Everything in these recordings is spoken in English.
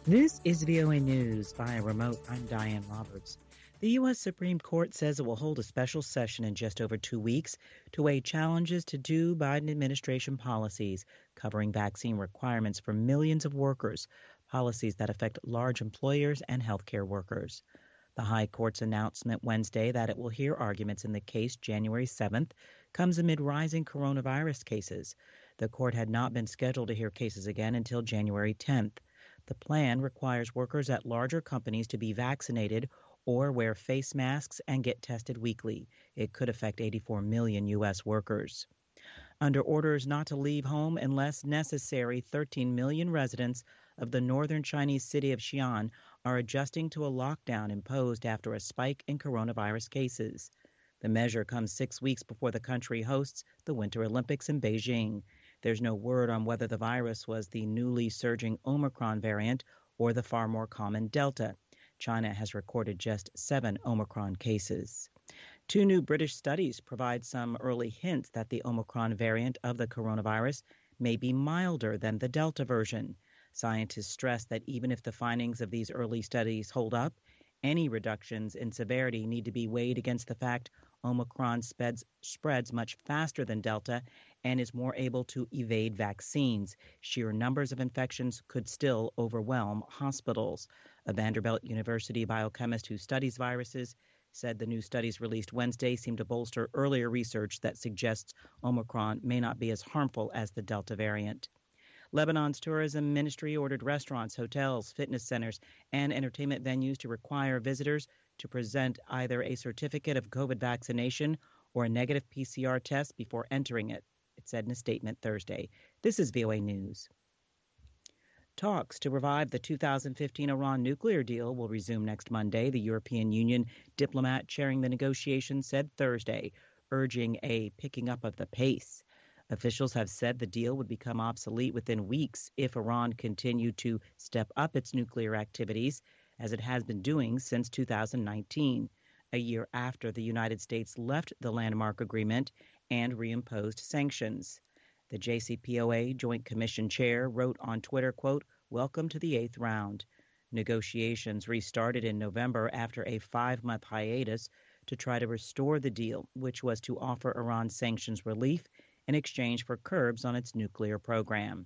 This is VOA News via remote. I'm Diane Roberts. The U.S. Supreme Court says it will hold a special session in just over 2 weeks to weigh challenges to Joe Biden administration policies covering vaccine requirements for millions of workers, policies that affect large employers and healthcare workers. The High Court's announcement Wednesday that it will hear arguments in the case January 7th comes amid rising coronavirus cases. The court had not been scheduled to hear cases again until January 10th. The plan requires workers at larger companies to be vaccinated or wear face masks and get tested weekly. It could affect 84 million U.S. workers. Under orders not to leave home unless necessary, 13 million residents of the northern Chinese city of Xi'an are adjusting to a lockdown imposed after a spike in coronavirus cases. The measure comes 6 weeks before the country hosts the Winter Olympics in Beijing. There's no word on whether the virus was the newly surging Omicron variant or the far more common Delta. China has recorded just 7 Omicron cases. 2 new British studies provide some early hints that the Omicron variant of the coronavirus may be milder than the Delta version. Scientists stress that even if the findings of these early studies hold up, any reductions in severity need to be weighed against the fact Omicron spreads much faster than Delta and is more able to evade vaccines. Sheer numbers of infections could still overwhelm hospitals. A Vanderbilt University biochemist who studies viruses said the new studies released Wednesday seem to bolster earlier research that suggests Omicron may not be as harmful as the Delta variant. Lebanon's tourism ministry ordered restaurants, hotels, fitness centers, and entertainment venues to require visitors to present either a certificate of COVID vaccination or a negative PCR test before entering it, it said in a statement Thursday. This is VOA News. Talks to revive the 2015 Iran nuclear deal will resume next Monday, the European Union diplomat chairing the negotiations said Thursday, urging a picking up of the pace. Officials have said the deal would become obsolete within weeks if Iran continued to step up its nuclear activities, as it has been doing since 2019, a year after the United States left the landmark agreement and reimposed sanctions. The JCPOA Joint Commission chair wrote on Twitter, quote, "Welcome to the 8th round." Negotiations restarted in November after a 5-month hiatus to try to restore the deal, which was to offer Iran sanctions relief in exchange for curbs on its nuclear program.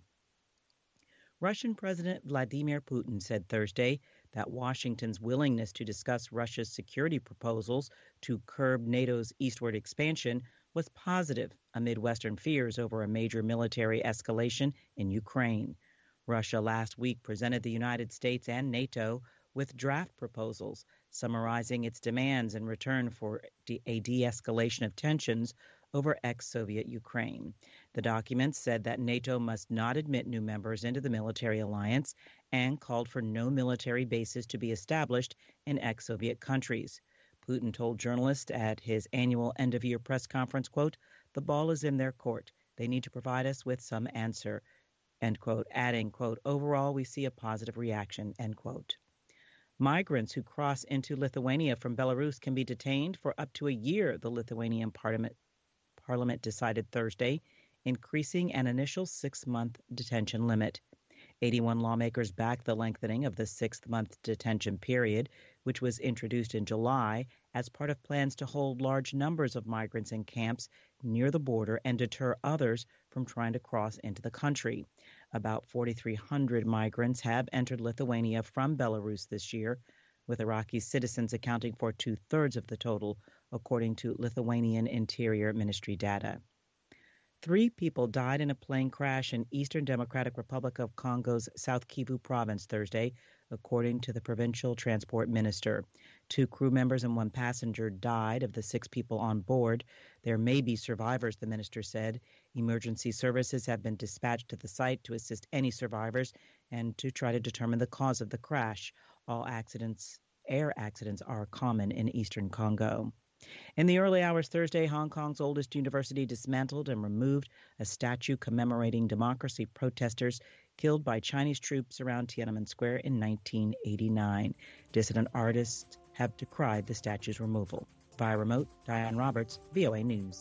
Russian President Vladimir Putin said Thursday that Washington's willingness to discuss Russia's security proposals to curb NATO's eastward expansion was positive amid Western fears over a major military escalation in Ukraine. Russia last week presented the United States and NATO with draft proposals summarizing its demands in return for a de-escalation of tensions over ex-Soviet Ukraine. The documents said that NATO must not admit new members into the military alliance and called for no military bases to be established in ex-Soviet countries. Putin told journalists at his annual end-of-year press conference, quote, "The ball is in their court. They need to provide us with some answer," end quote, adding, quote, "Overall, we see a positive reaction," end quote. Migrants who cross into Lithuania from Belarus can be detained for up to a year, the Lithuanian Parliament decided Thursday, increasing an initial 6-month detention limit. 81 lawmakers backed the lengthening of the 6-month detention period, which was introduced in July as part of plans to hold large numbers of migrants in camps near the border and deter others from trying to cross into the country. About 4,300 migrants have entered Lithuania from Belarus this year, with Iraqi citizens accounting for 2/3 of the total, according to Lithuanian Interior Ministry data. 3 people died in a plane crash in Eastern Democratic Republic of Congo's South Kivu province Thursday, according to the provincial transport minister. 2 crew members and 1 passenger died of the 6 people on board. There may be survivors, the minister said. Emergency services have been dispatched to the site to assist any survivors and to try to determine the cause of the crash. All air accidents are common in eastern Congo. In the early hours Thursday, Hong Kong's oldest university dismantled and removed a statue commemorating democracy protesters killed by Chinese troops around Tiananmen Square in 1989. Dissident artists have decried the statue's removal. Via remote, Diane Roberts, VOA News.